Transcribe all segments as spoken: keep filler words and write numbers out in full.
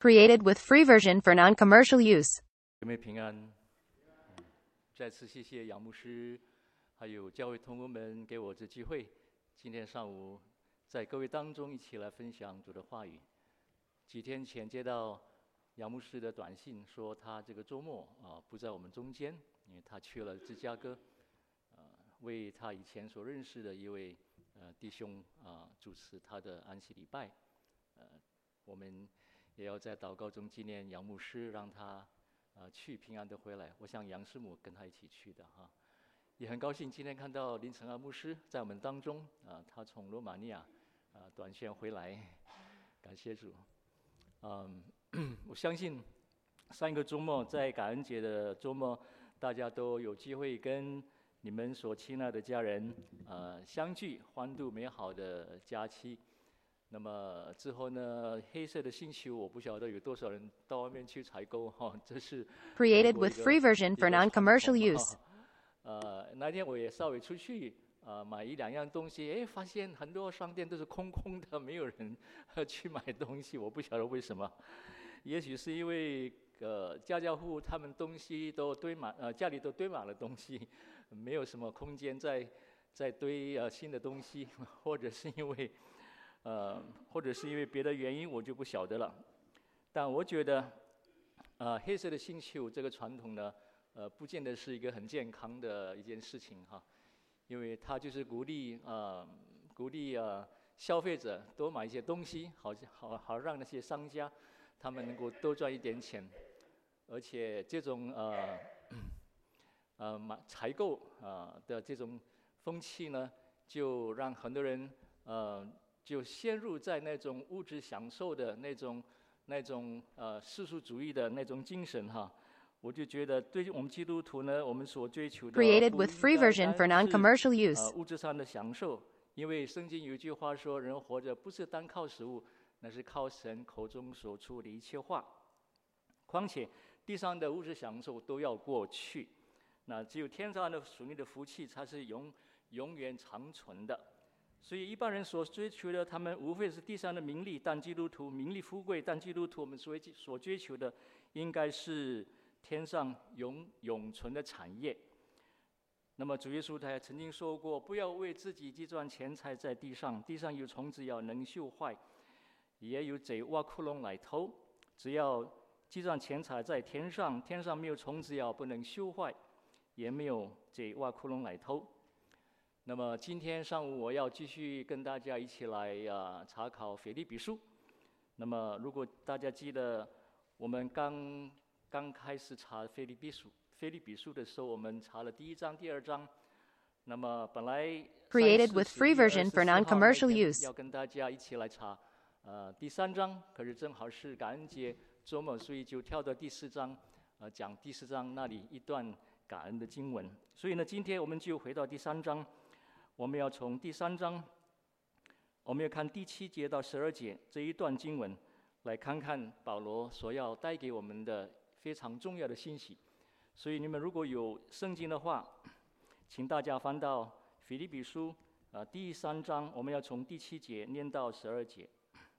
Created with free version for non-commercial use. 姐妹平安、嗯、再次谢谢杨牧师还有教会同工们给我这机会，今天上午在各位当中一起来分享主的话语。几天前接到杨牧师的短信，说他这个周末啊不在我们中间，因为他去了芝加哥，呃，为他以前所认识的一位呃弟兄啊主持他的安息礼拜。呃，我们也要在祷告中纪念杨牧师，让他呃去平安的回来。我想杨师母跟他一起去的哈，也很高兴今天看到林成安牧师在我们当中啊，他从罗马尼亚啊短线回来，感谢主。嗯，我相信上一个周末在感恩节的周末，大家都有机会跟你们所亲爱的家人呃相聚，欢度美好的假期。那么之后呢，黑色的星期五，我不晓得有多少人到外面去采购哈，这是 Created with free version for non-commercial use. 呃，那天我也稍微出去呃买一两样东西，哎，发现很多商店都是空空的，没有人去买东西，我不晓得为什么。也许是因为呃家家户户他们东西都堆满，呃家里都堆满了东西，没有什么空间再再堆呃新的东西，或者是因为。呃，或者是因为别的原因，我就不晓得了。但我觉得，呃，黑色的星期五这个传统呢，呃，不见得是一个很健康的一件事情哈，因为它就是鼓励呃，鼓励呃消费者多买一些东西，好好好让那些商家他们能够多赚一点钱，而且这种呃呃买采购啊、呃、的这种风气呢，就让很多人呃。就陷入在那种物质享受的那种、那种呃世俗主义的那种精神哈，我就觉得对我们基督徒呢，我们所追求的 Created with free version for non-commercial use. 呃物质上的享受，因为圣经有一句话说，人活着不是单靠食物，那是靠神口中所出的一切话。况且地上的物质享受都要过去，那只有天上的属灵的福气才是永永远长存的。所以一般人所追求的，他们无非是地上的名利，但基督徒名利富贵，但基督徒我们所所追求的，应该是天上永永存的产业。那么主耶稣他曾经说过，不要为自己积攒钱财在地上，地上有虫子咬，能锈坏；也有贼挖窟窿来偷。只要积攒钱财在天上，天上没有虫子咬，不能锈坏，也没有贼挖窟窿来偷。那么今天上午我要继续跟大家一起来啊查考腓立比书。那么如果大家记得，我们刚刚开始查腓立比书，腓立比书的时候，我们查了第一章、第二章。那么本来 Created with free version for non-commercial use. 要跟大家一起来查呃第三章，可是正好是感恩节周末，所以就跳到第四章，呃讲第四章那里一段感恩的经文。所以呢，今天我们就回到第三章。我们要从第三章，我们要看第七节到十二节这一段经文，来看看保罗所要带给我们的非常重要的信息。所以你们如果有圣经的话，请大家翻到腓立比书呃第三章，我们要从第七节念到十二节。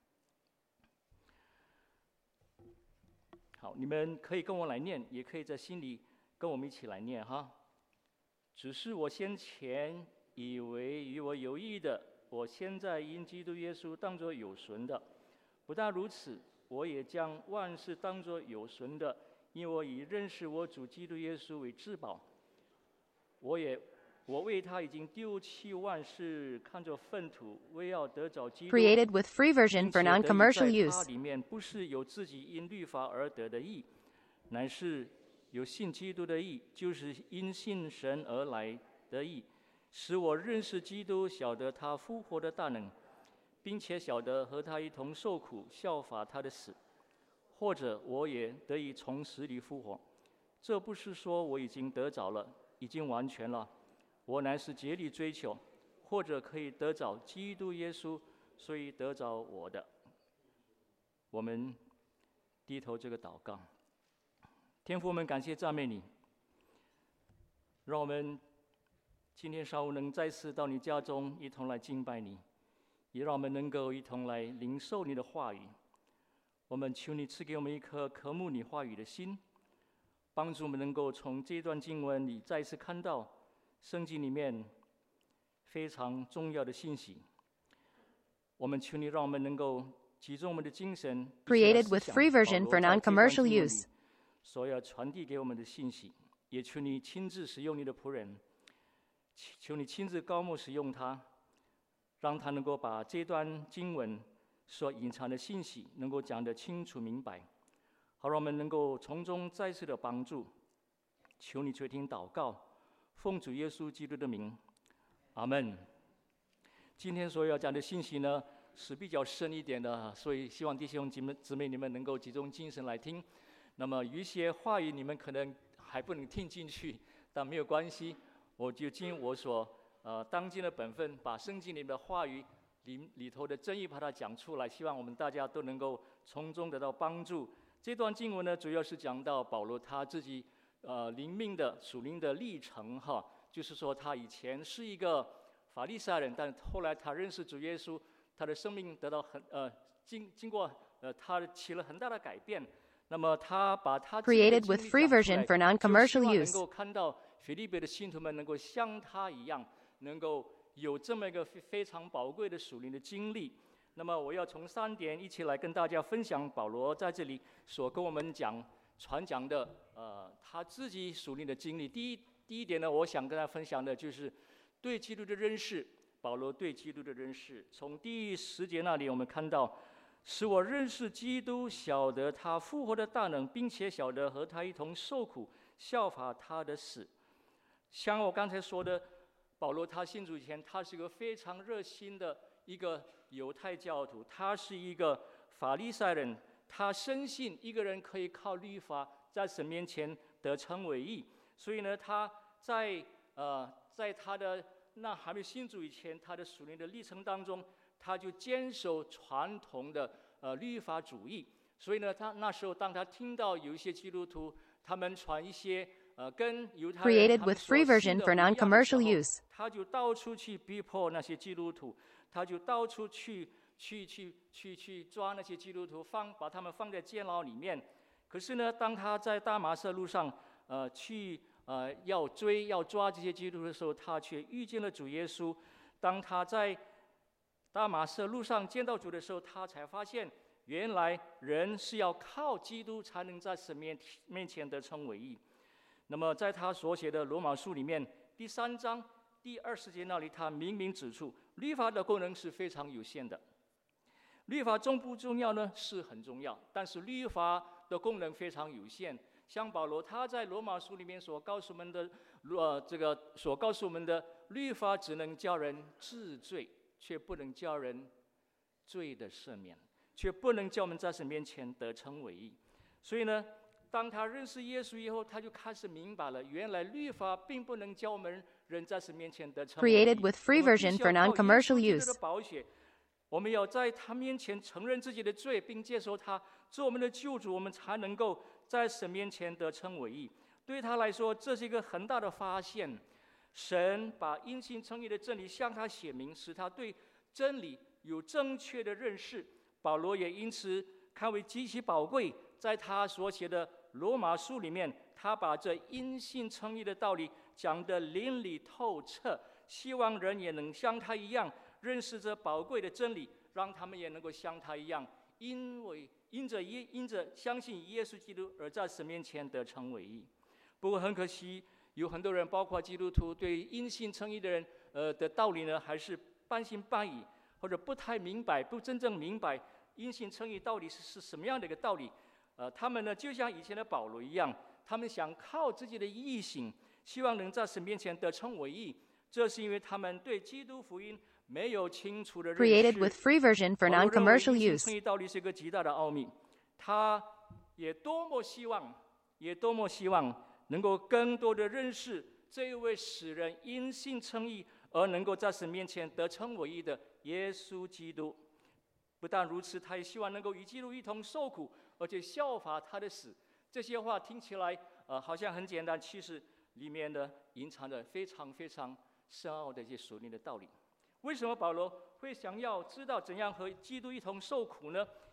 好，你们可以跟我来念，也可以在心里跟我们一起来念哈。只是我先前以为与我有益的，我现在因基督耶稣当作有损的；不但如此，我也将万事当作有损的，因为我以认识我主基督耶稣为至宝。我也我为他已经丢弃万事，看作粪土，为要得着基督。 Created with free version for non-commercial 并且得以在 use. 他里面不是有自己因律法而得的义，乃是有信基督的义，就是因信神而来的义。使我认识基督，晓得他复活的大能，并且晓得和他一同受苦，效法他的死，或者我也得以从死里复活。这不是说我已经得着了，已经完全了，我乃是竭力追求，或者可以得着基督耶稣，所以得着我的。我们低头这个祷告。天父，我们感谢赞美你，让我们今天上午能再次到你家中一同来敬拜你，也让我们能够一同来领受你的话语。 我们求你赐给我们一颗渴慕你话语的心，帮助我们能够从这段经文里再次看到圣经里面非常重要的信息。我们求你让我们能够集中我们的精神 Created with free version for non-commercial use. 所要传递给我们的信息，也求你亲自使用你的仆人，求你亲自高牧使用他，让他能够把这段经文所隐藏的信息能够讲得清楚明白，好让我们能够从中再次的帮助。求你垂听祷告，奉主耶稣基督的名，阿们。今天所要讲的信息呢是比较深一点的，所以希望弟兄姊妹你们能够集中精神来听。那么有一些话语你们可能还不能听进去，但没有关系，我就尽我所呃当今的本分，把圣经里面的话语里里头的真意把它讲出来，希望我们大家都能够从中得到帮助。这段经文呢，主要是讲到保罗他自己呃灵命的属灵的历程哈，就是说他以前是一个法利赛人，但后来他认识主耶稣，他的生命得到很呃经经过呃他起了很大的改变。那么他把他 Created with free version for non-commercial use. 能够看到腓立比的信徒们能够像他一样，能够有这么一个非常宝贵的属灵的经历。那么我要从三点一起来跟大家分享保罗在这里所跟我们讲传讲的呃他自己属灵的经历。第一第一点呢，我想跟大家分享的就是对基督的认识。保罗对基督的认识，从第十节那里我们看到，使我认识基督，晓得他复活的大能，并且晓得和他一同受苦，效法他的死。像我刚才说的，保罗他信主以前，他是一个非常热心的一个犹太教徒，他是一个法利赛人，他深信一个人可以靠律法在神面前得称为义，所以呢，他在呃在他的那还没有信主以前，他的属灵的历程当中，他就坚守传统的呃律法主义。所以呢，他那时候当他听到有一些基督徒他们传一些呃跟犹太人 Created with free version for non-commercial use. 他就到处去逼迫那些基督徒，他就到处去去去去去抓那些基督徒，放把他们放在监牢里面。可是呢，当他在大马色路上呃去呃要追要抓这些基督徒的时候，他却遇见了主耶稣。当他在大马色路上见到主的时候，他才发现原来人是要靠基督才能在神面面前得称为义。那么在他所写的罗马书里面第三章第二十节那里，他明明指出律法的功能是非常有限的。律法重不重要呢？是很重要，但是律法的功能非常有限。像保罗他在罗马书里面所告诉我们的，呃，这个所告诉我们的，律法只能叫人治罪，却不能叫人罪的赦免，却不能叫我们在神面前得称为义。所以呢，当他认识耶稣以后，他就开始明白了，原来律法并不能叫我们人在神面前得称为义。 Created with free version for non-commercial use. 我们要在他面前承认自己的罪，并接受他做我们的救主，我们才能够在神面前得称为义。对他来说，这是一个很大的发现。神把因信称义的真理向他写明，使他对真理有正确的认识。保罗也因此看为极其宝贵，在他所写的罗马书里面，他把这因信称义的道理讲得淋漓透彻，希望人也能像他一样认识这宝贵的真理，让他们也能够像他一样，因为因着耶因着相信耶稣基督而在神面前得称为义。不过很可惜，有很多人，包括基督徒，对因信称义的人呃的道理呢，还是半信半疑，或者不太明白，不真正明白因信称义到底是是什么样的一个道理。呃，他们呢就像以前的保罗一样，他们想靠自己的义行，希望能在神面前得称为义。这是因为他们对基督福音没有清楚的认识。 Created with free version for non-commercial use. 称义道理是一个极大的奥秘，他也多么希望，也多么希望能够更多的认识这一位使人因信称义而能够在神面前得称为义的耶稣基督。不但如此，他也希望能够与基督一同受苦，而且效法他的死。这些话听起来呃好像很简单，其实里面呢隐藏着非常非常深奥的一些属灵的道理。为什么保罗会想要知道怎样和基督一同受苦呢？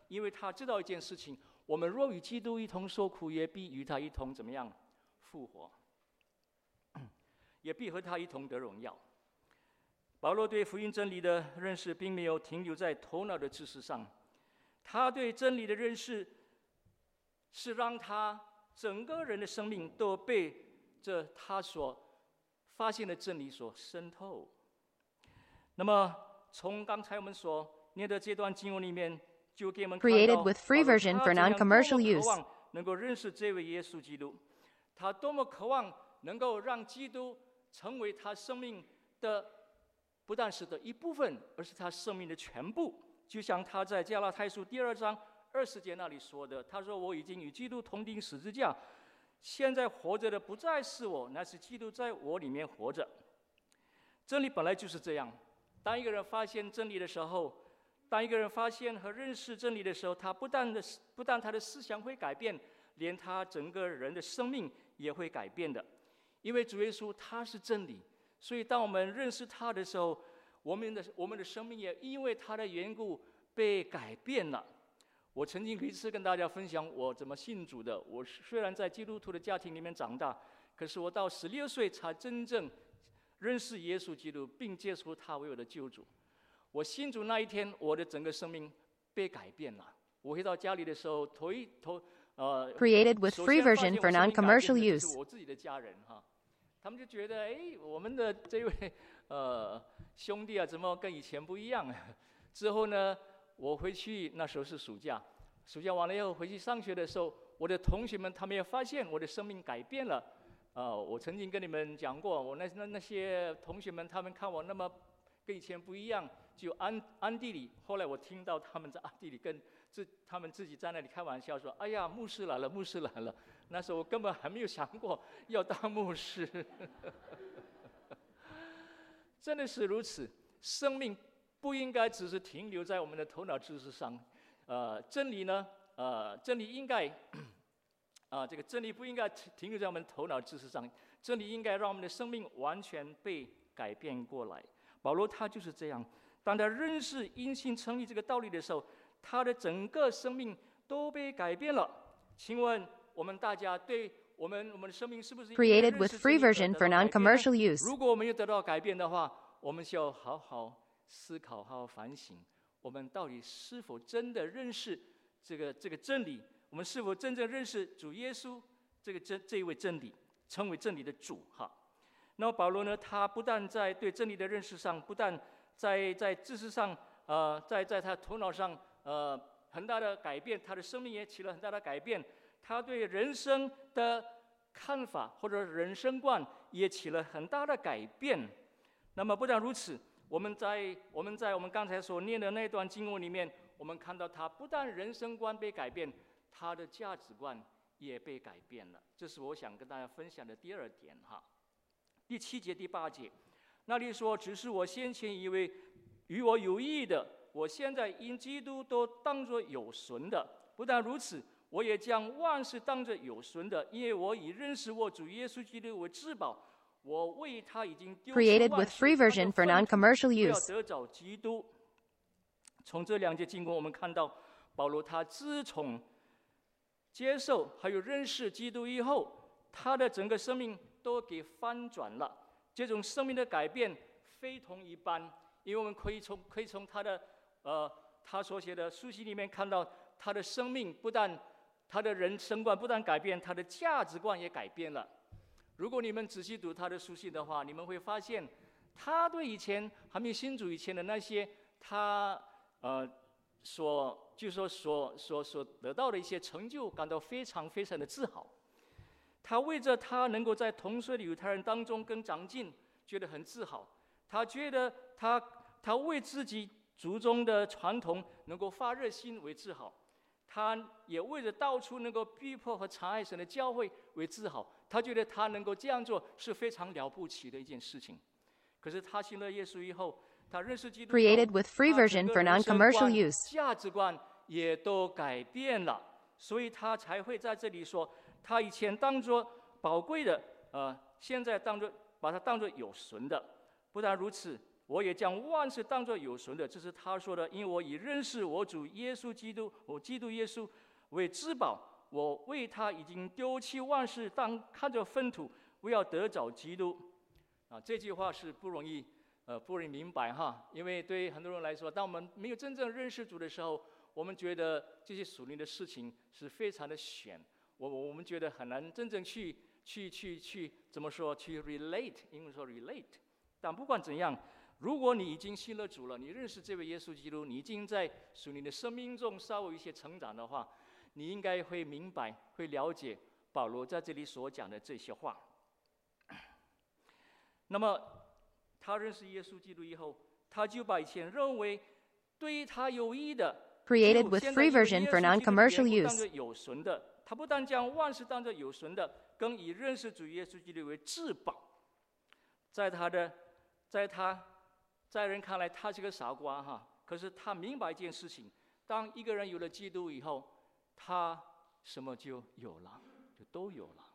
因为他知道一件事情：我们若与基督一同受苦，也必与他一同怎么样复活，也必和他一同得荣耀。保罗对福音真理的认识，并没有停留在头脑的知识上，他对真理的认识是让他整个人的生命都被这他所发现的真理所渗透。那么从刚才我们所念的这段经文里面，就给我们看到 Created with free 保罗 version 他 for 怎样 non-commercial 多么 use 渴望能够认识这位耶稣基督，他多么渴望能够让基督成为他生命的不但是的一部分，而是他生命的全部。就像他在加拉太书第二章二十节那里说的，他说：“我已经与基督同钉十字架，现在活着的不再是我，乃是基督在我里面活着。”真理本来就是这样，当一个人发现真理的时候，当一个人发现和认识真理的时候，他不但的不但他的思想会改变，连他整个人的生命也会改变的。因为主耶稣他是真理，所以当我们认识他的时候，我们的我们的生命也因为他的缘故被改变了。我曾经有一次跟大家分享我怎么信主的。我虽然在基督徒的家庭里面长大，可是我到十六岁才真正认识耶稣基督，并接受他为我的救主。我信主那一天，我的整个生命被改变了。我回到家里的时候，头一头呃 Created with 首 free 先发 version 现 for 我生命改变的 non-commercial 就是 use 我自己的家人哈，他们就觉得哎，我们的这位呃兄弟啊，怎么跟以前不一样？之后呢，我回去那时候是暑假，暑假完了以后回去上学的时候，我的同学们他们也发现我的生命改变了。呃，我曾经跟你们讲过，我那那那些同学们，他们看我那么跟以前不一样，就暗暗地里，后来我听到他们在暗地里跟自他们自己在那里开玩笑说：“哎呀，牧师来了，牧师来了。”那时候我根本还没有想过要当牧师。真的是如此，生命不应该只是停留在我们的头脑知识上。呃，真理呢，呃，真理应该，啊、呃，这个真理不应该停留在我们头脑知识上，真理应该让我们的生命完全被改变过来。保罗他就是这样，当他认识因信称义这个道理的时候，他的整个生命都被改变了。请问我们大家对我们我们的生命是不是 Created with free version for non-commercial use 如果我们有得到改变的话，我们需要好好思考，好好反省，我们到底是否真的认识这个这个真理？我们是否真正认识主耶稣这个真这一位真理，成为真理的主？哈。那么保罗呢，他不但在对真理的认识上，不但在在知识上，呃，在在他头脑上，呃，很大的改变，他的生命也起了很大的改变。他对人生的看法或者人生观也起了很大的改变。那么不但如此，我们在我们在我们刚才所念的那段经文里面，我们看到他不但人生观被改变，他的价值观也被改变了。这是我想跟大家分享的第二点哈。第七节、第八节，那里说：“只是我先前以为与我有益的，我现在因基督都当作有损的。不但如此，我也将万事当作有损的，因为我以认识我主耶稣基督为至宝。我为他已经丢弃 Created 万 with 事， free version for 他的粪土， non-commercial 为要 use 得着基督。”从这两节经文，我们看到保罗他自从接受还有认识基督以后，他的整个生命都给翻转了。这种生命的改变非同一般，因为我们可以从可以从他的呃他所写的书信里面看到，他的生命不但他的人生观不但改变，他的价值观也改变了。如果你们仔细读他的书信的话，你们会发现，他对以前还没有信主以前的那些他呃所就说所所所得到的一些成就，感到非常非常的自豪。他为着他能够在同岁的犹太人当中更长进，觉得很自豪。他觉得他他为自己族中的传统能够发热心为自豪。他也为着到处能够逼迫和残害神的教会为自豪。他觉得他能够这样做是非常了不起的一件事情。可是他信了耶稣以后，他认识基督以后， Created with free 他 version 整个 for 人生 non-commercial 观 use 价值观也都改变了，所以他才会在这里说，他以前当作宝贵的，呃，现在当作把它当作有损的。不但如此， 我也将万事当作有损的。这是他说的，因为我已认识我主耶稣基督，我基督耶稣为至宝，我为他已经丢弃万事，当看着粪土，为要得着基督。啊，这句话是不容易，呃，不容易明白哈。因为对很多人来说，当我们没有真正认识主的时候，我们觉得这些属灵的事情是非常的玄，我我们觉得很难真正去去去去怎么说？去 relate， 英文说 relate。但不管怎样，如果你已经信了主了，你认识这位耶稣基督，你已经在属灵的生命中稍微有一些成长的话，你应该会明白、会了解保罗在这里所讲的这些话。那么，他认识耶稣基督以后，他就把以前认为对他有益的， Created with free version for non-commercial use. 当作有损的，他不但将万事当作有损的，更以认识主耶稣基督为至宝。在他的，在他。在人看来，他是个傻瓜哈。可是他明白一件事情：当一个人有了基督以后，他什么就有了，就都有了。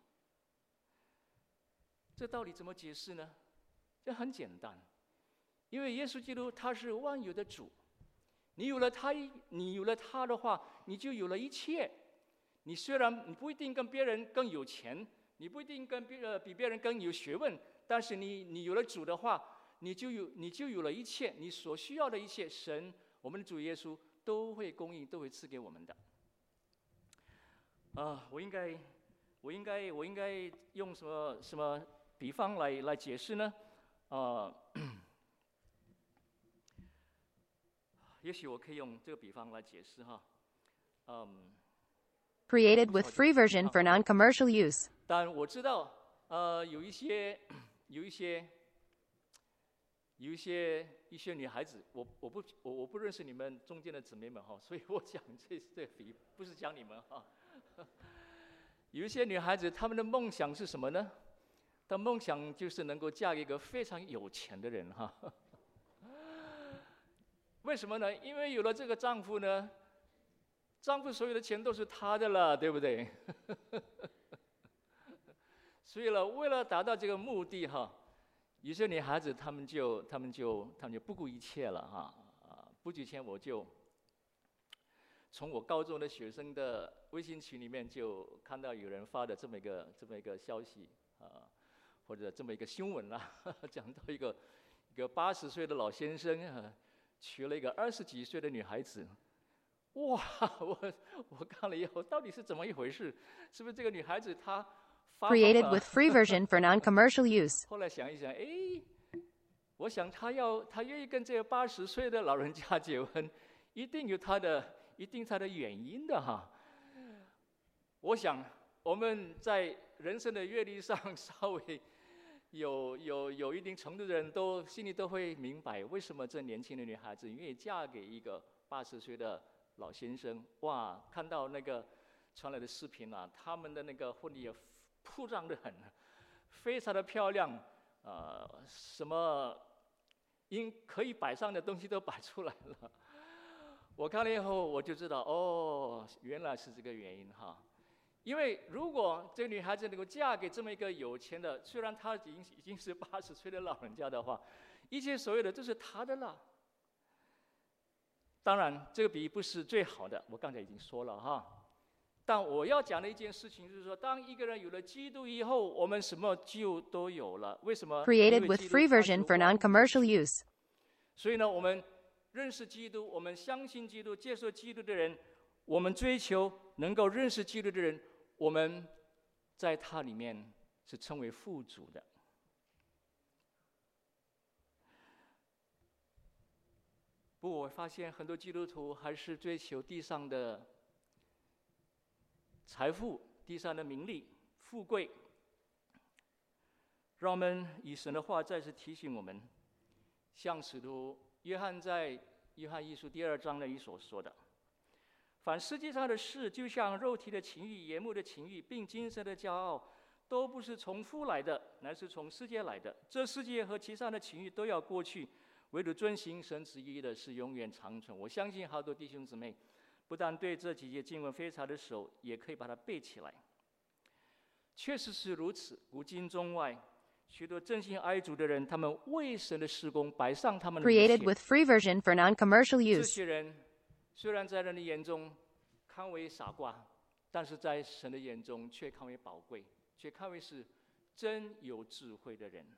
这道理怎么解释呢？这很简单，因为耶稣基督他是万有的主，你有了他，你有了他的话，你就有了一切。你虽然你不一定跟别人更有钱，你不一定跟别呃比别人更有学问，但是你你有了主的话。你就有，你就有了一切，你所需要的一切，神，我们的主耶稣都会供应，都会赐给我们的。啊，我应该，我应该，我应该用什么什么比方来来解释呢？啊，也许我可以用这个比方来解释哈。嗯。 Created with free version for non-commercial use. 但我知道，呃，有一些，有一些。有一些一些女孩子，我我不我我不认识你们中间的姊妹们哈，所以我讲这这比不是讲你们哈。有一些女孩子，她们的梦想是什么呢？她梦想就是能够嫁给一个非常有钱的人哈。为什么呢？因为有了这个丈夫呢，丈夫所有的钱都是她的了，对不对？所以呢，为了达到这个目的哈。有些女孩子，她们就、她们就、她们就不顾一切了哈。啊，不久前我就从我高中的学生的微信群里面就看到有人发的这么一个、这么一个消息啊，或者这么一个新闻啦，讲到一个一个八十岁的老先生啊，娶了一个二十几岁的女孩子。哇，我我看了以后，到底是怎么一回事？是不是这个女孩子她？ Created with free version for non-commercial use. 后来想一想，哎，我想他要他愿意跟这个八十岁的老人家结婚，一定有他的一定他的原因的哈。我想我们在人生的阅历上稍微有有有一定程度的人都心里都会明白，为什么这年轻的女孩子愿意嫁给一个八十岁的老先生。哇，看到那个传来的视频啊，他们的那个婚礼也铺张得很，非常的漂亮，呃，什么应可以摆上的东西都摆出来了。我看了以后，我就知道，哦，原来是这个原因哈。因为如果这个女孩子能够嫁给这么一个有钱的，虽然她已经已经是八十岁的老人家的话，一切所有的都是她的了。当然，这个比喻不是最好的，我刚才已经说了哈。但我要讲的一件事情就是说，当一个人有了基督以后，我们什么就都有了。为什么 ？Created with free version for non-commercial use. 所以呢，我们认识基督，我们相信基督，接受基督的人，我们追求能够认识基督的人，我们在他里面是称为富足的。不过我发现很多基督徒还是追求地上的财富、地上的名利、富贵。让我们以神的话再次提醒我们，像使徒约翰在约翰一书第二章那里所说的：凡世界上的事，就像肉体的情欲、眼目的情欲，并今生的骄傲，都不是从父来的，乃是从世界来的。这世界和其上的情欲都要过去，唯独遵行神旨意的是永远长存。我相信好多弟兄姊妹不但对这几节经文非常的熟，也可以把它背起来。确实是如此，古今中外， 许多真心爱主的人，他们为神的事工摆上他们的一 Created 切。 with free version for non-commercial 这 use. 些人虽然在人的眼中看为傻瓜，但是在神的眼中却看为宝贵，却看为是真有智慧的人。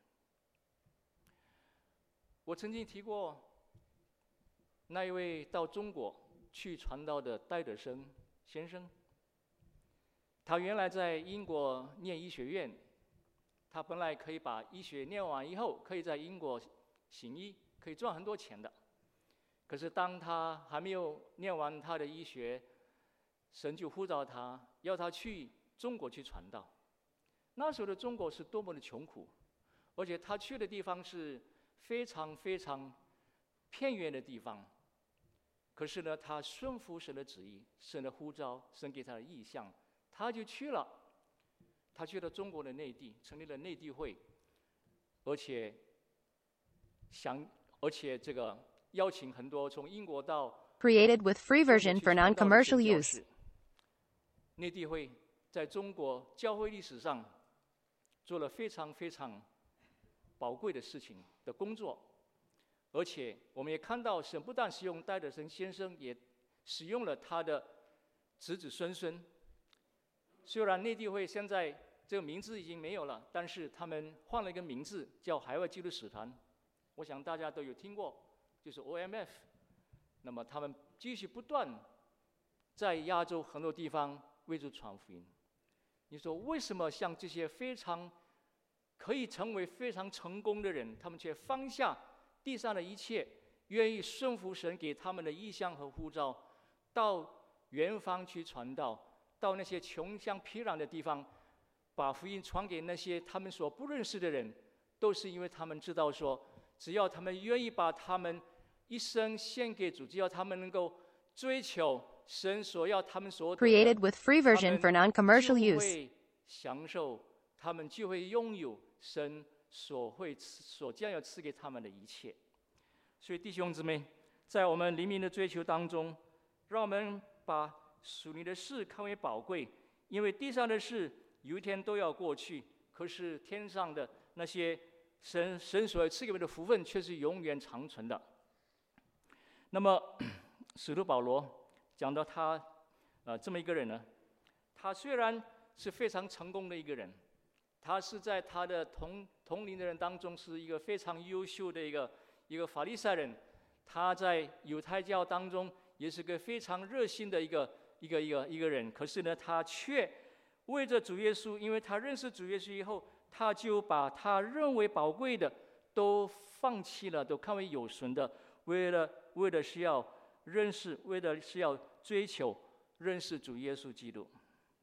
我曾经提过那一位到中国去传道的戴德生先生，他原来在英国念医学院，他本来可以把医学念完以后，可以在英国行医，可以赚很多钱的。可是当他还没有念完他的医学，神就呼召他，要他去中国去传道。那时候的中国是多么的穷苦，而且他去的地方是非常非常偏远的地方。可是呢，他顺服神的旨意，神的呼召，神给他的意向，他就去了。他去了中国的内地，成立了内地会，而且想，而且这个邀请很多从英国到 Created with free version for non-commercial use. 内地会在中国教会历史上做了非常非常宝贵的事情的工作，而且我们也看到神不但使用戴德生先生，也使用了他的子子孙孙。虽然内地会现在这个名字已经没有了，但是他们换了一个名字，叫海外基督使团。我想大家都有听过，就是 O M F。那么他们继续不断在亚洲很多地方为主传福音。你说为什么像这些非常可以成为非常成功的人，他们却放下地上的一切，愿意顺服神给他们的意向和呼召，到远方去传道，到那些穷乡僻壤的地方，把福音传给那些他们所不认识的人，都是因为他们知道说，只要他们愿意把他们一生献给主，只要他们能够追求神所要他们所得的， Created with free version for non-commercial 就 use. 会享受，他们就会拥有神所会所将要赐给他们的一切。所以弟兄姊妹，在我们灵命的追求当中，让我们把属灵的事看为宝贵，因为地上的事有一天都要过去，可是天上的那些神神所赐给我们的福分却是永远长存的。那么使徒保罗讲到他呃这么一个人呢，他虽然是非常成功的一个人，他是在他的同同龄的人当中是一个非常优秀的一个一个法利赛人，他在犹太教当中也是个非常热心的一个一个一个一个人。可是呢，他却为着主耶稣，因为他认识主耶稣以后，他就把他认为宝贵的都放弃了，都看为有损的，为了为了是要认识，为了是要追求认识主耶稣基督。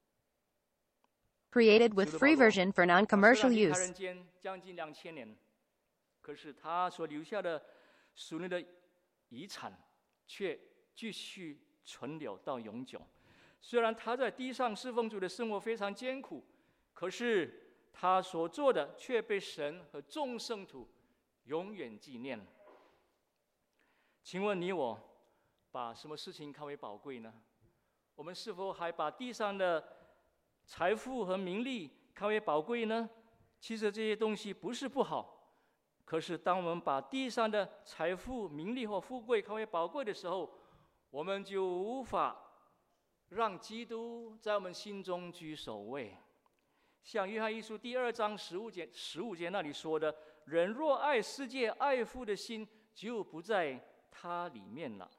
Created with free version for non-commercial 他离开 use. 人间将近两千年，可是他所留下的属灵的遗产却继续存留到永久。虽然他在地上侍奉主的生活非常艰苦，可是他所做的却被神和众圣徒永远纪念。请问你我把什么事情看为宝贵呢？我们是否还把地上的财富和名利看为宝贵呢？其实这些东西不是不好，可是当我们把地上的财富、名利或富贵看为宝贵的时候，我们就无法让基督在我们心中居首位。像约翰一书第二章十五节十五节那里说的：“人若爱世界，爱父的心就不在他里面了。”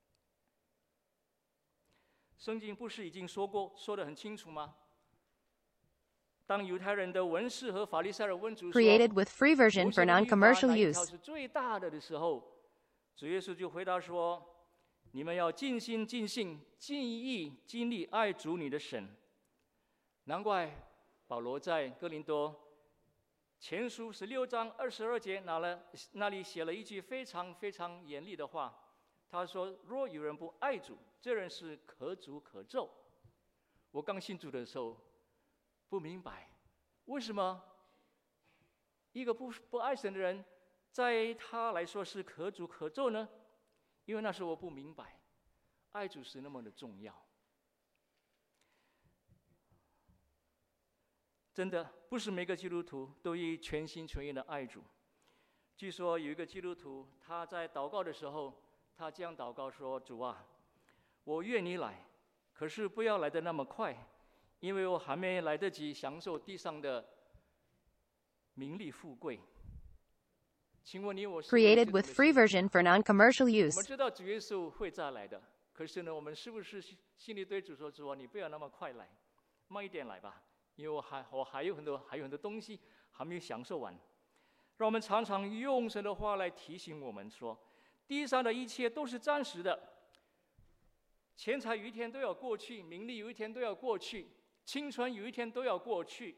圣经不是已经说过，说得很清楚吗？当犹太人的文士和法利赛人问主说 Created with free version 摩 for 西的律法 non-commercial 哪一条 use. 是最大的的时候，主耶稣就回答说：“你们要尽心、尽性、尽意、尽力爱主你的神。”难怪保罗在哥林多前书十六章二十二节那了那里写了一句非常非常严厉的话，他说：“若有人不爱主，这人是可诅可咒。”我刚信主的时候不明白，为什么一个不不爱神的人，在他来说是可诅可咒呢？因为那时候我不明白，爱主是那么的重要。 真的不是每个基督徒都以全心全意的爱主。据说有一个基督徒，他在祷告的时候，他这样祷告说：“主啊，我愿你来，可是不要来得那么快，因为我还没来得及享受地上的名利富贵。”请问你我是不是有这 Created 种的 with 心 free version for non-commercial 我 use. 们知道主耶稣会再来的，可是呢，我们是不是心里对主说：“主啊，你不要那么快来，慢一点来吧，因为我还我还有很多还有很多东西还没有享受完。”让我们常常用神的话来提醒我们说，地上的一切都是暂时的，钱财有一天都要过去，名利有一天都要过去，青春有一天都要过去。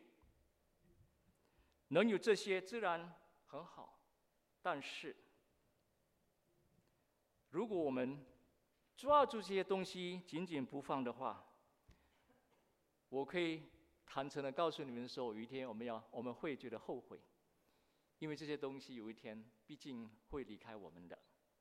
能有这些自然很好，但是如果我们抓住这些东西紧紧不放的话，我可以坦诚的告诉你们说，有一天我们要我们会觉得后悔，因为这些东西有一天毕竟会离开我们的。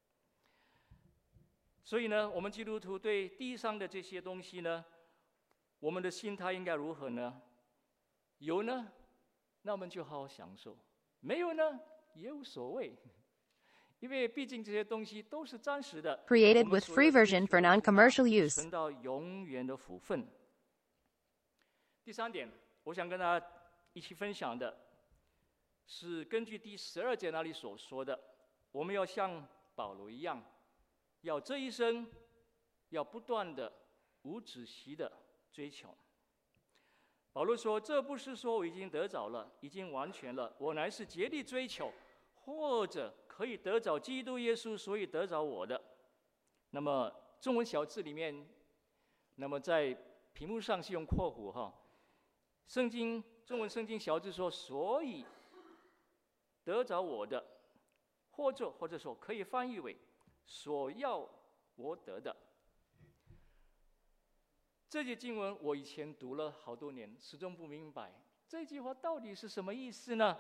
所以呢，我们基督徒对地上的这些东西呢，我们的心态应该如何呢？有呢，那我们就好好享受；没有呢，也无所谓。因为毕竟这些东西都是暂时的。 Created 我们 with 所 free 要追 version 求的 for 是那 non-commercial use. 存到永远的福分。第三点，我想跟大家一起分享的是根据第十二节那里所说的，我们要像保罗一样，要这一生要不断的无止息的追求。保罗说：“这不是说我已经得着了，已经完全了，我乃是竭力追求，或者可以得着基督耶稣，所以得着我的。”那么中文小字里面，那么在屏幕上是用括弧哈。圣经中文圣经小字说：“所以得着我的，或者或者说可以翻译为所要我得的。”这节经文我以前读了好多年，始终不明白这句话到底是什么意思呢？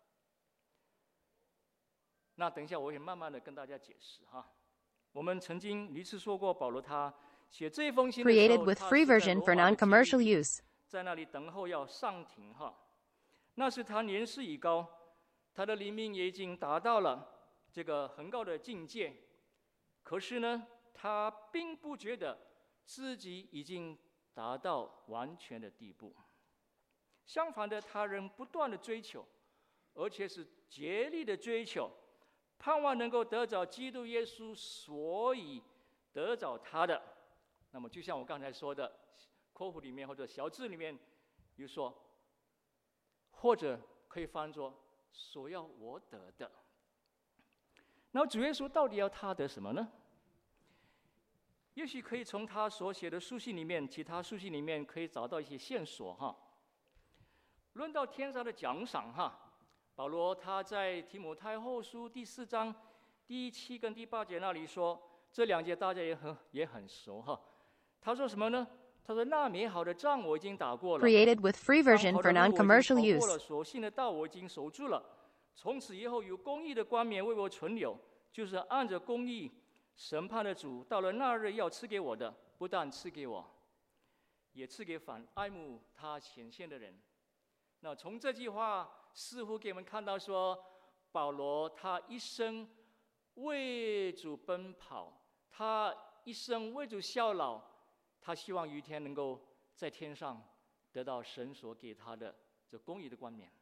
那等一下我会慢慢的跟大家解释哈。我们曾经屡次说过，保罗他写这封信的时 Created 候， with 他 free 是在 version 罗 for 马的监狱 non-commercial 里 use. 在那里等候要上庭哈。那时他年事已高，他的灵命也已经达到了这个很高的境界。可是呢，他并不觉得自己已经达到完全的地步。相反的，他仍不断的追求，而且是竭力的追求，盼望能够得着基督耶稣，所以得着他的。那么就像我刚才说的，括弧里面或者小字里面有说，或者可以翻作所要我得的。那主耶稣到底要他得什么呢？也许可以从他所写的书信里面，其他书信里面可以找到一些线索哈。论到天上的奖赏哈，保罗他在提摩太后书第四章第七跟第八节那里说，这两节大家也很也很熟哈。他说什么呢？他说：“那美好的仗我已经打过了， Created with free 当 version 跑 for 的路我已经 non-commercial 跑过了， use. 所信的道我已经守住了。从此以后，有公义的冠冕为我存留，就是按着公义审判的主，到了那日要赐给我的，不但赐给我，也赐给反爱慕他显现的人。”那从这句话似乎给我们看到说，保罗他一生为主奔跑，他一生为主效劳，他希望有一天能够在天上得到神所给他的这公义的冠冕。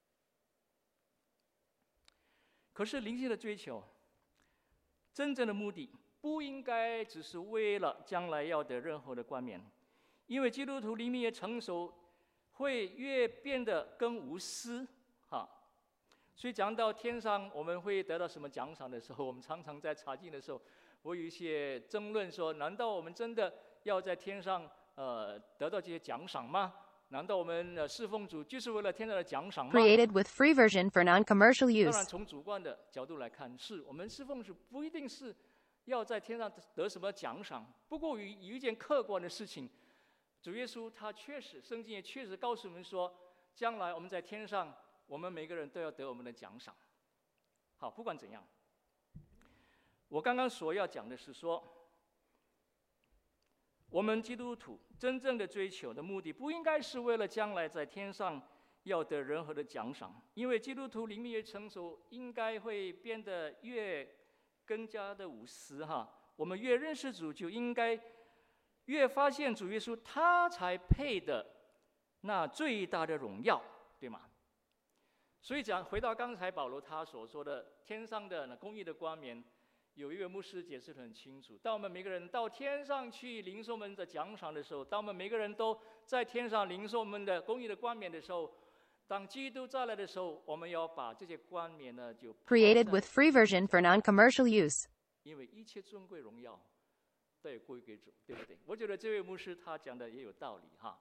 可是灵性的追求，真正的目的不应该只是为了将来要得任何的冠冕，因为基督徒灵命越成熟，会越变得更无私哈。所以讲到天上我们会得到什么奖赏的时候，我们常常在查经的时候，我有一些争论说：难道我们真的要在天上呃得到这些奖赏吗？难道我们呃侍奉主就是为了天上的奖赏吗？ Created with free version for non-commercial 当然， use. 从主观的角度来看，是我们侍奉主不一定是要在天上得什么奖赏。不过有有一件客观的事情，主耶稣他确实，圣经也确实告诉我们说，将来我们在天上，我们每个人都要得我们的奖赏。好，不管怎样，我刚刚所要讲的是说，我们基督徒真正的追求的目的，不应该是为了将来在天上要得任何的奖赏，因为基督徒灵命越成熟，应该会变得越更加的无私哈。我们越认识主，就应该越发现主耶稣他才配的那最大的荣耀，对吗？所以讲回到刚才保罗他所说的天上的那公义的冠冕，有一位牧师解释得很清楚：当我们每个人到天上去领受我们的奖赏的时候，当我们每个人都在天上领受我们的公义的冠冕的时候，当基督再来的时候，我们要把这些冠冕呢就 Created with free version for non-commercial use. 因为一切尊贵荣耀都要归给主，对不对？我觉得这位牧师他讲的也有道理哈。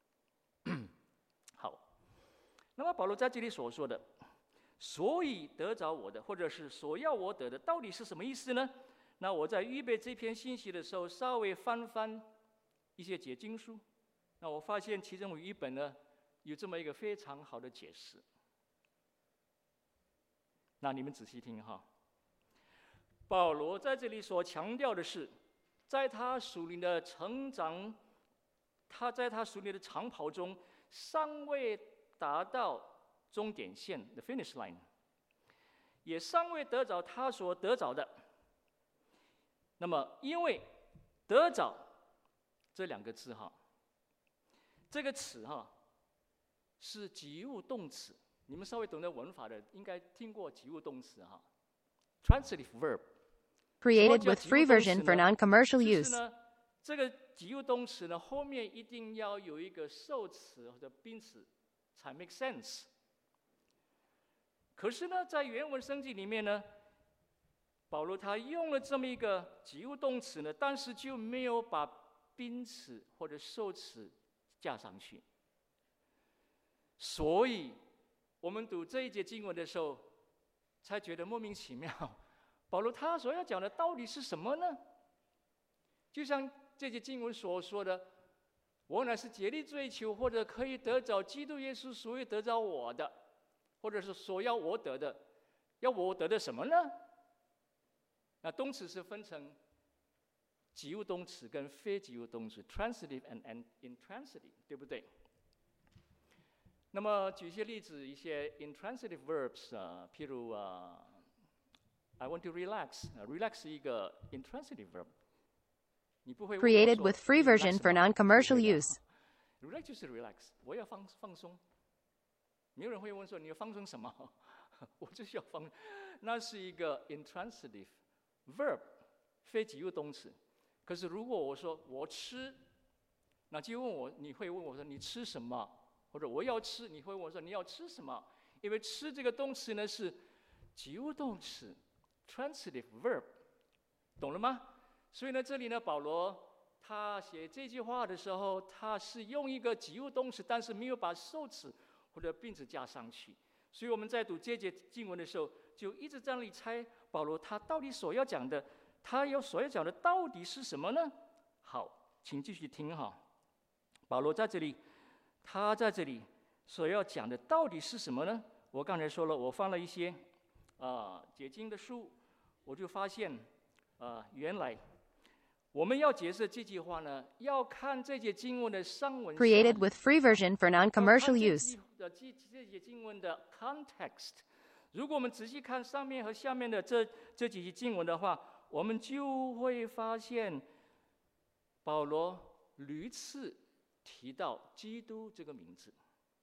好，那么保罗在这里所说的，所以得着我的，或者是所要我得的，到底是什么意思呢？那我在预备这篇信息的时候，稍微翻翻一些解经书，那我发现其中有一本呢，有这么一个非常好的解释。那你们仔细听哈，保罗在这里所强调的是，在他属灵的成长，他在他属灵的长跑中，尚未达到终点线 （the finish line）， 也尚未得着他所得着的。那么，因为得着这两个字哈，这个词哈是及物动词，你们稍微懂得文法的，应该听过及物动词哈 ，transitive verb。 Created with free version for non-commercial 就是 use. 呢，这个及物动词呢，后面一定要有一个受词或者宾词，才 make sense。可是呢，在原文圣经里面呢，保罗他用了这么一个及物动词呢，但是就没有把宾词或者受词加上去。所以，我们读这一节经文的时候，才觉得莫名其妙。保罗他所要讲的到底是什么呢？就像这节经文所说的，我乃是竭力追求，或者可以得着基督耶稣所以得着我的，或者是所要我得的，要我得的什么呢？那动词是分成及物动词跟非及物动词 ，transitive and, and intransitive， 对不对？那么举一些例子，一些 intransitive verbs 啊，譬如啊。I want to relax. Uh, relax 是一个 intransitive verb. 你不会 Created with free version for non-commercial use. Relax 就是 relax. 我要放放松。没有人会问说你要放松什么？我就是要放。那是一个 intransitive verb， 非及物动词。可是如果我说我吃，那就问我，你会问我说你吃什么？或者我要吃，你会问我说你要吃什么？因为吃这个动词呢是及物动词。transitive verb， 懂了吗？所以呢，这里呢，保罗他写这句话的时候，他是用一个及物动词，但是没有把受词或者宾词加上去。所以我们在读这节经文的时候，就一直在那里猜保罗他到底所要讲的，他要所要讲的到底是什么呢？好，请继续听哈。保罗在这里，他在这里所要讲的到底是什么呢？我刚才说了，我放了一些。啊、呃，解经的书，我就发现，啊、呃，原来我们要解释这句话呢，要看这节经文的上文。 Created with free version for non-commercial use. 这这节经文的 context， 如果我们仔细看上面和下面的这这几节经文的话，我们就会发现，保罗屡次提到基督这个名字。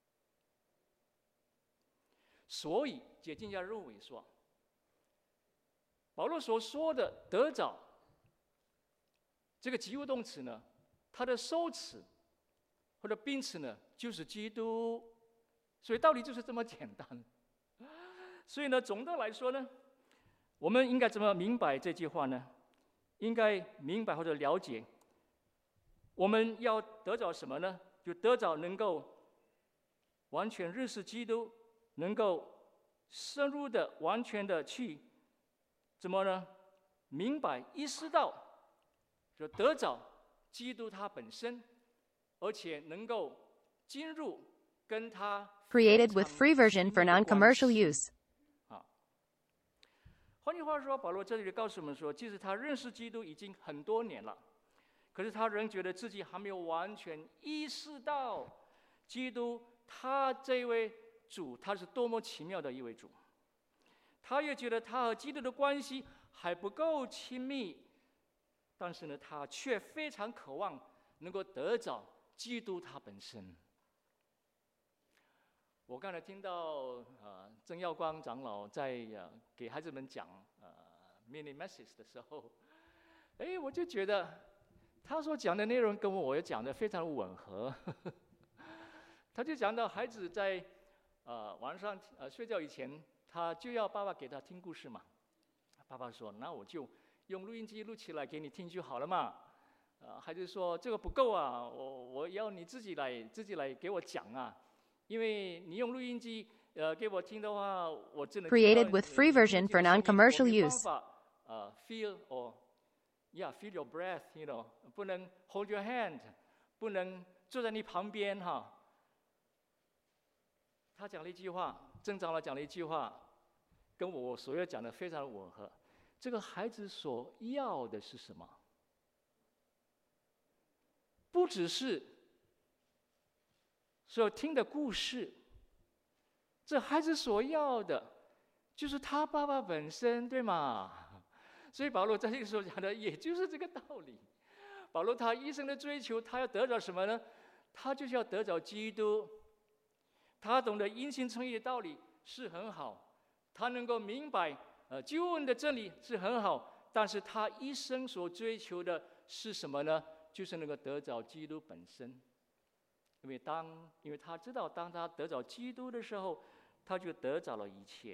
所以解经家认为说，保罗所说的得着这个及物动词呢，它的受词或者宾词呢，就是基督。所以道理就是这么简单。所以呢，总的来说呢，我们应该怎么明白这句话呢？应该明白或者了解，我们要得着什么呢？就得着能够完全认识基督。能够深入的、完全的去怎么呢？明白、意识到，就得着基督他本身，而且能够进入跟他 Created with free version for non-commercial use. 啊，换句话说，保罗这里告诉我们说，即使他认识基督已经很多年了，可是他仍觉得自己还没有完全意识到基督。 他这位主他是多么奇妙的一位主。他也觉得他和基督的关系还不够亲密，但是呢，他却非常渴望能够得着基督他本身。我刚才听到呃曾耀光长老在呃给孩子们讲呃 mini message 的时候，哎，我就觉得他所讲的内容跟我讲的非常吻合。他就讲到孩子在呃晚上呃睡觉以前，他就要爸爸给他听故事嘛。爸爸说：“那我就用录音机录起来给你听就好了嘛。”呃，孩子说：“这个不够啊，我我要你自己来自己来给我讲啊，因为你用录音机呃给我听的话，我只能 Created with free version for non-commercial use. 呃 feel or yeah feel your breath, you know， 不能 hold your hand， 不能坐在你旁边哈。”他讲了一句话，曾长老讲了一句话，跟我所要讲的非常吻合。这个孩子所要的是什么？不只是所听的故事，这孩子所要的，就是他爸爸本身，对吗？所以保罗在这个时候讲的，也就是这个道理。保罗他一生的追求，他要得着什么呢？他就是要得着基督。他懂得因信称义的道理是很好，他能够明白呃救恩的真理是很好，但是他一生所追求的是什么呢？就是能够得着基督本身。因为当因为他知道，当他得着基督的时候，他就得着了一切。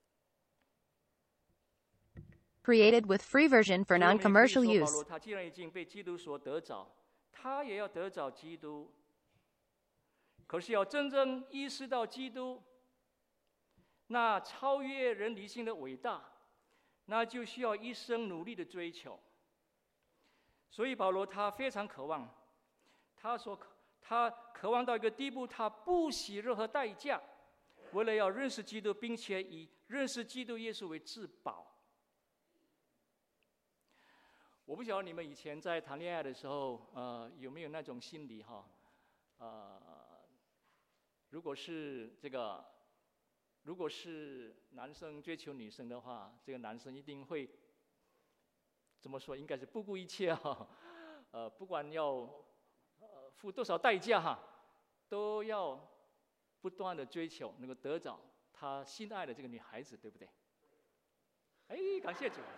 Created with free version for non-commercial 保 use. 罗他既然已经被基督所得着，他也要得着基督。可是要真正意识到基督那超越人理性的伟大，那就需要一生努力的追求。所以保罗他非常渴望，他说他渴望到一个地步，他不惜任何代价，为了要认识基督，并且以认识基督耶稣为至宝。我不晓得你们以前在谈恋爱的时候，呃，有没有那种心理哈，呃。如果是这个，如果是男生追求女生的话，这个男生一定会怎么说？应该是不顾一切哈，呃，不管要呃付多少代价哈，都要不断的追求，能够得着他心爱的这个女孩子，对不对？哎，感谢主，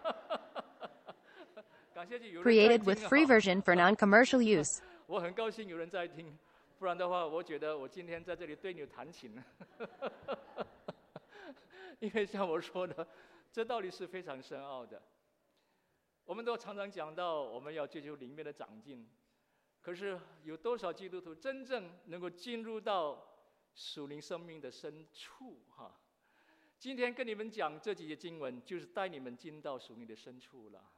感谢主，有人在 Created 听 with 哈 free version for non-commercial use. 我很高兴有人在听。不然的话，我觉得我今天在这里对你弹琴，因为像我说的，这道理是非常深奥的。我们都常常讲到我们要追求灵命的长进，可是有多少基督徒真正能够进入到属灵生命的深处？哈，今天跟你们讲这几节经文，就是带你们进到属灵的深处了。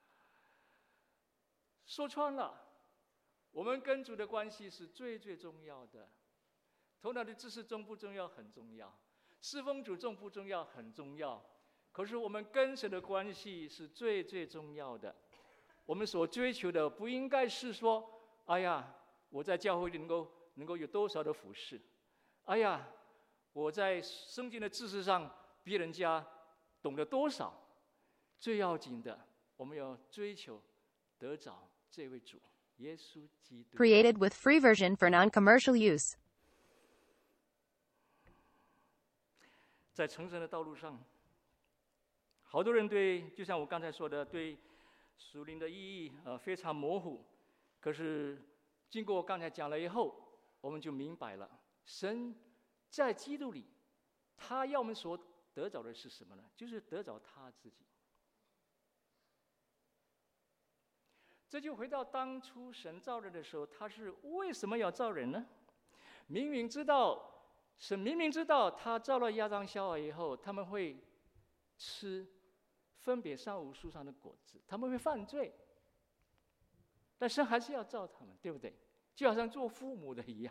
说穿了。我们跟主的关系是最最重要的，头脑的知识重不重要？很重要。侍奉主重不重要？很重要。可是我们跟神的关系是最最重要的。我们所追求的不应该是说，哎呀，我在教会里能够能够有多少的服侍，哎呀，我在圣经的知识上比人家懂得多少。最要紧的，我们要追求得着这位主。耶稣基督 Created with free version for non-commercial use. 在成神的道路上，好多人对，就像我刚才说的，对属灵的意义呃非常模糊。可是经过我刚才讲了以后，我们就明白了，神在基督里，他要我们所得着的是什么呢？就是得着他自己。这就回到当初神造人的时候，他是为什么要造人呢？明明知道，神明明知道他造了亚当夏娃以后，他们会吃分别善恶树上的果子，他们会犯罪，但神还是要造他们，对不对？就好像做父母的一样。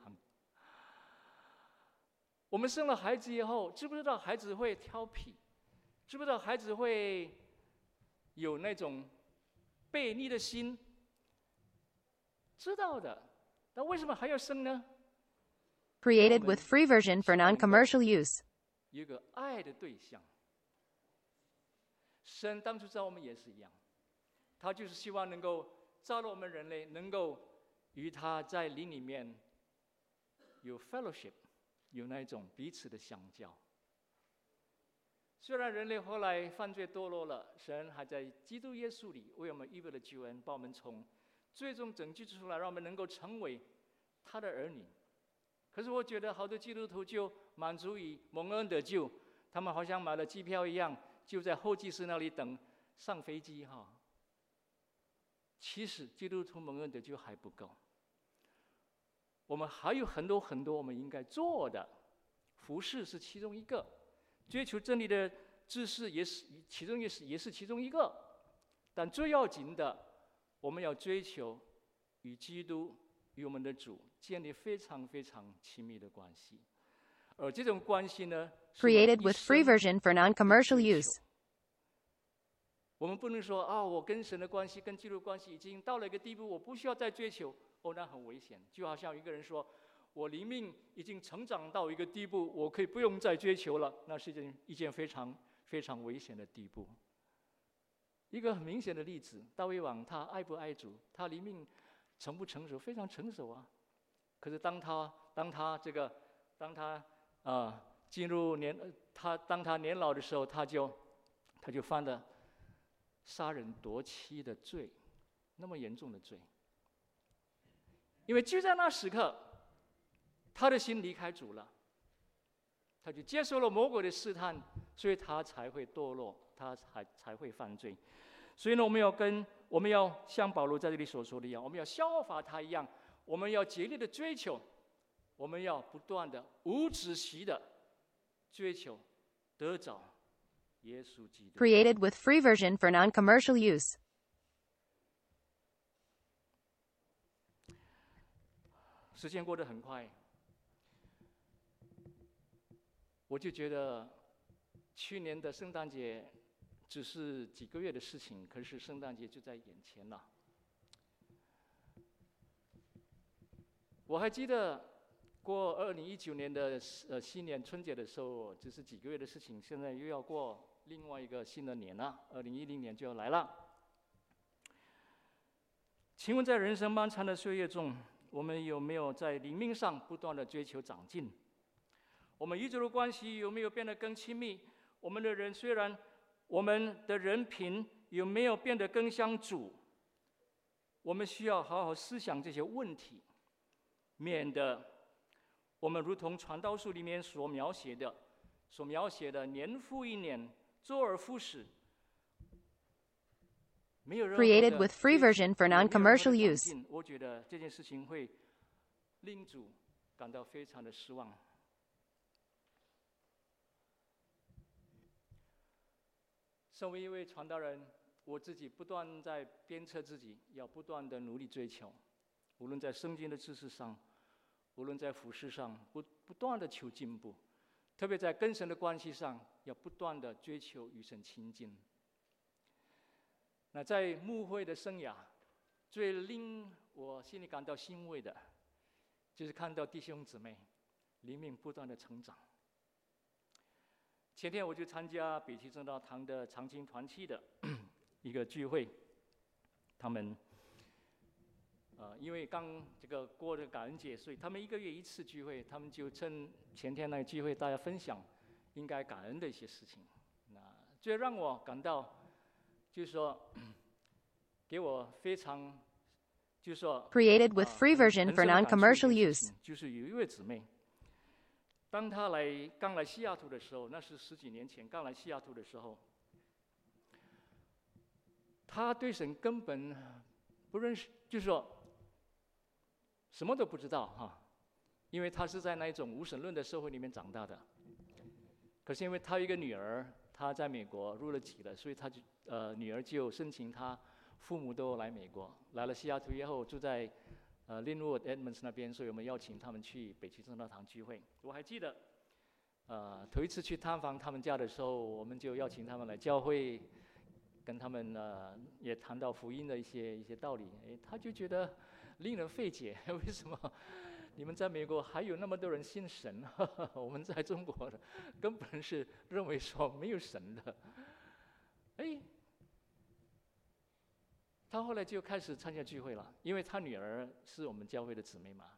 我们生了孩子以后，知不知道孩子会挑皮？知不知道孩子会有那种悖逆的心？知道的，那为什么还要生呢？ Created with free version for non-commercial use. 有一个爱的对象。神当初造我们也是一样，他就是希望能够造了我们人类，能够与他在灵里面有 fellowship， 有那一种彼此的相交。虽然人类后来犯罪堕落了，神还在基督耶稣里为我们预备了救恩，把我们从最终拯救出来，让我们能够成为他的儿女。可是我觉得好多基督徒就满足于蒙恩得救，他们好像买了机票一样，就在候机室那里等上飞机哈。其实基督徒蒙恩得救还不够，我们还有很多很多我们应该做的，服事是其中一个。追求真理的知识也是其中也是也是其中一个，但最要紧的，我们要追求与基督与我们的主建立非常非常亲密的关系，而这种关系呢 Created with free version for non-commercial use. 我们不能说啊，我跟神的关系跟基督的关系已经到了一个地步，我不需要再追求，哦，那很危险。就好像一个人说，我灵命已经成长到一个地步，我可以不用再追求了，那是一件一件非常非常危险的地步。一个很明显的例子，大卫王他爱不爱主，他灵命成不成熟？非常成熟啊。可是当他当他这个当他啊、呃、进入年他当他年老的时候，他就他就犯了杀人夺妻的罪，那么严重的罪。因为就在那时刻，他的心离开主了，他就接受了魔鬼的试探，所以他才会堕落，他才才会犯罪。所以呢，我们要跟我们要像保罗在这里所说的一样，我们要效法他一样，我们要竭力的追求，我们要不断的无止息的追求得着耶稣基督。 Created with free version for non-commercial use. 时间过得很快，我就觉得去年的圣诞节只是几个月的事情，可是圣诞节就在眼前了。我还记得过二零一九年的呃新年春节的时候，只是几个月的事情，现在又要过另外一个新的年了，二零一零年就要来了。请问在人生漫长的岁月中，我们有没有在灵命上不断的追求长进？我们与主的关系有没有变得更亲密？我们的人虽然我们的人品有没有变得更像主？我们需要好好思想这些问题，免得我们如同传道书里面所描写的，所描写的年复一年，周而复始，没有任何的 Created with free version for 没有任何的 non-commercial 长 use. 进。我觉得这件事情会令主感到非常的失望。身为一位传道人，我自己不断在鞭策自己，要不断的努力追求，无论在圣经的知识上，无论在服事上，不不断的求进步，特别在跟神的关系上，要不断的追求与神亲近。那在牧会的生涯，最令我心里感到欣慰的，就是看到弟兄姊妹灵命不断的成长。前天我就参加北溪正道堂的长青团契的一个聚会，他们呃因为刚这个过了感恩节，所以他们一个月一次聚会，他们就趁前天那个聚会，大家分享应该感恩的一些事情。那最让我感到就是说，给我非常就是说 Created with 呃 free version 很 for 深的感触的 non-commercial 一件事 use. 情就是有一位姊妹，当她来刚来西雅图的时候，那是十几年前刚来西雅图的时候，她对神根本不认识，就是说什么都不知道哈，因为她是在那一种无神论的社会里面长大的。可是因为她有一个女儿，她在美国入了籍了，所以她就呃女儿就申请她父母都来美国，来了西雅图以后住在呃 Linwood Edmonds 那边，所以我们邀请他们去北区正道堂聚会。我还记得，呃头一次去探访他们家的时候，我们就邀请他们来教会，跟他们呃也谈到福音的一些一些道理。哎，他就觉得令人费解，为什么你们在美国还有那么多人信神，呵呵我们在中国的根本是认为说没有神的。哎，他后来就开始参加聚会了，因为他女儿是我们教会的姊妹嘛。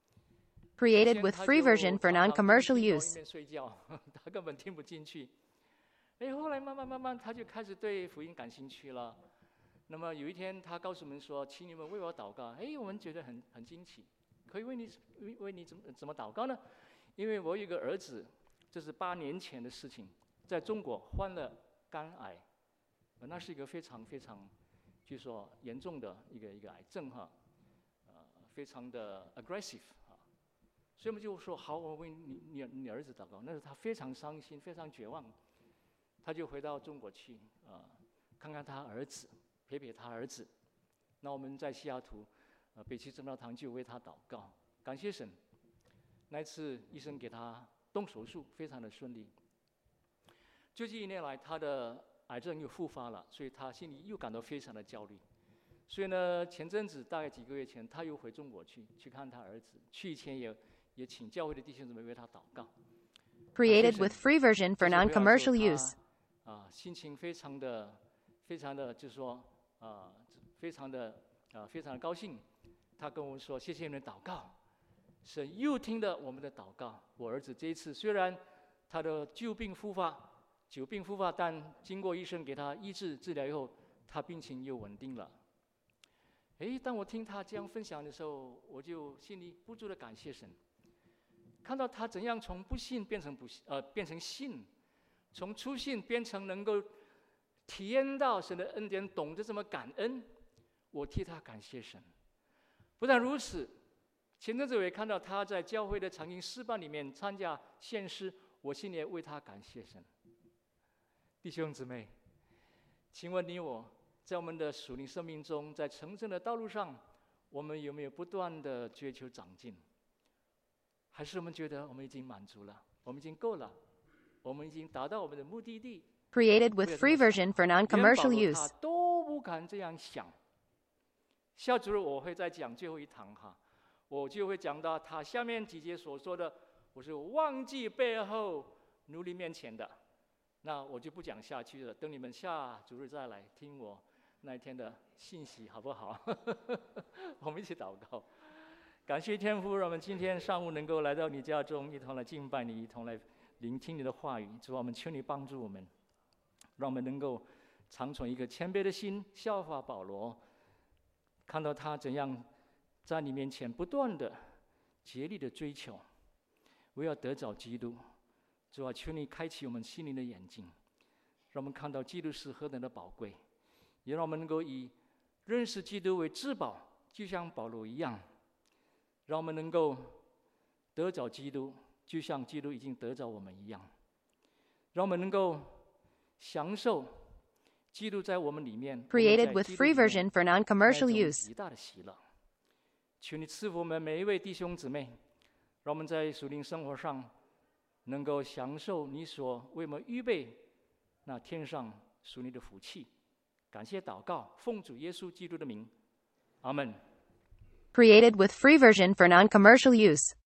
Created with free version for non-commercial 一 use. 边睡觉，他根本听不进去。哎，后来慢慢慢慢，他就开始对福音感兴趣了。那么有一天，他告诉我们说：“请你们为我祷告。”哎，我们觉得很很惊奇。可以为你为为你怎么怎么祷告呢？因为我有一个儿子，这是八年前的事情，在中国患了肝癌，那是一个非常非常，据说严重的一个一个癌症哈，呃，非常的 aggressive 啊，所以我们就说好，我为你你你儿子祷告。那时他非常伤心，非常绝望，他就回到中国去啊、呃，看看他儿子，陪陪他儿子。那我们在西雅图。呃，北区正道堂就为他祷告，感谢神。那一次医生给他动手术，非常的顺利。就这一年来，他的癌症又复发了，所以他心里又感到非常的焦虑。所以呢，前阵子大概几个月前，他又回中国去去看他儿子。去以前也也请教会的弟兄姊妹为他祷告。 Created with free version for non-commercial use. 啊，心情非常的非常的，就是说啊，非常的啊，非常的高兴。他跟我们说：“谢谢你们的祷告，神又听了我们的祷告。我儿子这一次虽然他的旧病复发，久病复发，但经过医生给他医治治疗以后，他病情又稳定了。”哎，当我听他这样分享的时候，我就心里不住的感谢神，看到他怎样从不信变成不呃变成信，从初信变成能够体验到神的恩典，懂得怎么感恩，我替他感谢神。不但如此，前阵子我也看到他在教会的长青诗班里面参加献诗，我心里也为他感谢神。弟兄姊妹，请问你我在我们的属灵生命中，在成圣的道路上，我们有没有不断的追求长进？还是我们觉得我们已经满足了，我们已经够了，我们已经达到我们的目的地？ Created with free version for non-commercial 连保罗 use. 他都不敢这样想。下周日我会再讲最后一堂哈，我就会讲到他下面几节所说的，我是忘记背后努力面前的，那我就不讲下去了，等你们下主日再来听我那一天的信息好不好？我们一起祷告，感谢天父，让我们今天上午能够来到你家中，一同来敬拜你，一同来聆听你的话语。主啊，我们求你帮助我们，让我们能够常存一个谦卑的心，效法保罗，看到他怎样在你面前不断的竭力的追求，为要得着基督。主啊，求你开启我们心灵的眼睛，让我们看到基督是何等的宝贵，也让我们能够以认识基督为至宝，就像保罗一样，让我们能够得着基督，就像基督已经得着我们一样，让我们能够享受基督在我们里面 Created with free version for non-commercial use. 极大的喜乐。求你赐福我们每一位弟兄姊妹，让我们在属灵生活上能够享受你所为我们预备那天上属你的福气。感谢祷告，奉主耶稣基督的名，阿门。 Created with free version for non-commercial use.